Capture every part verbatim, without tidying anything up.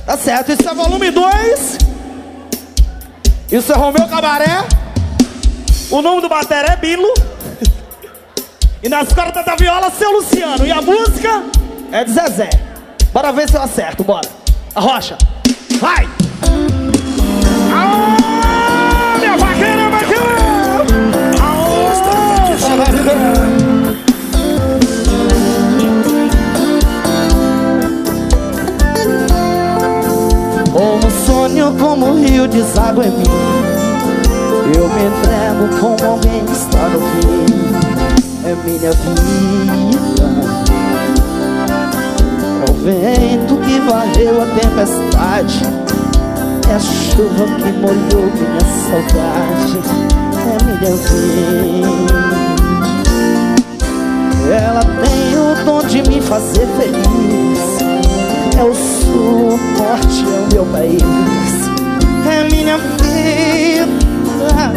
Tá certo, isso é volume dois. Isso é Romeu Cabaré. O nome do batera é Bilo. E nas cordas da viola, seu Luciano. E a música é de Zezé. Bora ver se eu acerto, bora. A rocha, vai! Aô, minha vaqueira, vaqueira! Aô, como sonho, como um rio deságua em mim, eu me entrego como alguém que está no fim. É minha vida, é o vento que varreu a tempestade, é a chuva que molhou minha saudade. É minha vida, ela tem o dom de me fazer feliz. É o sul, o norte, é o meu país. É minha vida,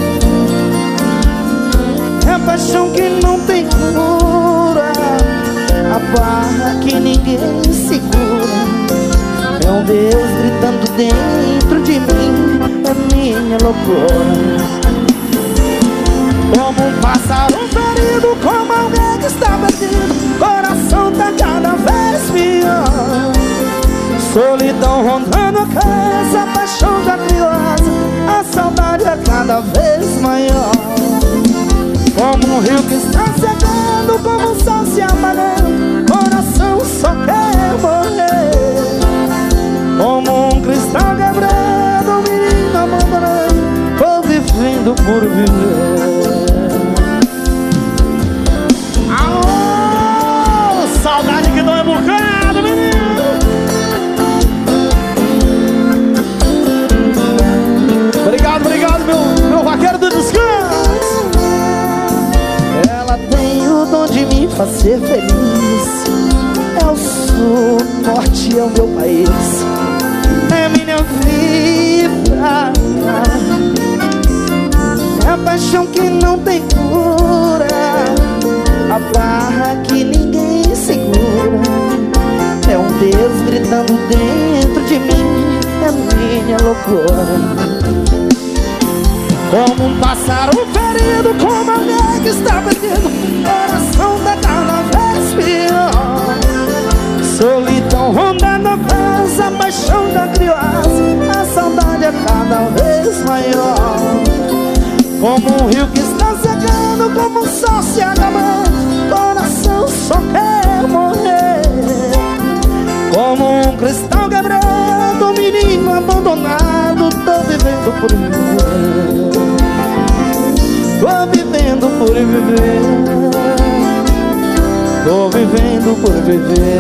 é a paixão que não tem cura, a barra que ninguém segura. É um Deus gritando dentro de mim, é minha loucura. Como um pássaro ferido, como alguém que está perdido, coração tá cada vez pior. Solidão rondando a casa, a paixão já criança, a saudade é cada vez maior. Como um rio que está secando, como um sol se apagando, coração só quer morrer. Como um cristal quebrado, um menino abandonado, vou vivendo por viver. Aô, saudade que dói um bocado, menino. Obrigado, obrigado, meu, meu vaqueiro do descanso. Ela tem o dom de me fazer feliz. É o sul, o norte, é o meu país. É minha vida, é a paixão que não tem cura, a barra que ninguém segura. É um Deus gritando dentro de mim, é minha loucura. Como um pássaro ferido, como alguém que está perdido, coração tá cada vez pior. Solidão rondando a casa, a paixão da criança, a saudade é cada vez maior. Como um rio que está secando, como um sol se acabando, coração só quer morrer. Como um cristal quebrado, um menino abandonado, tô vivendo por viver. Tô vivendo por viver. Tô vivendo por viver.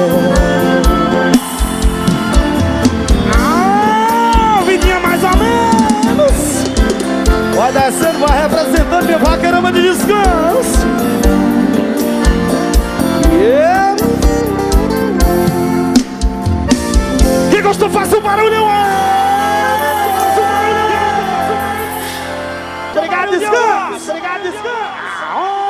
Ah, vidinha mais ou menos. Vai descendo, vai representando minha vaqueirama de descanso. Yeah. Quem gostou, faça o barulho. Obrigado, descanso. Obrigado, descanso.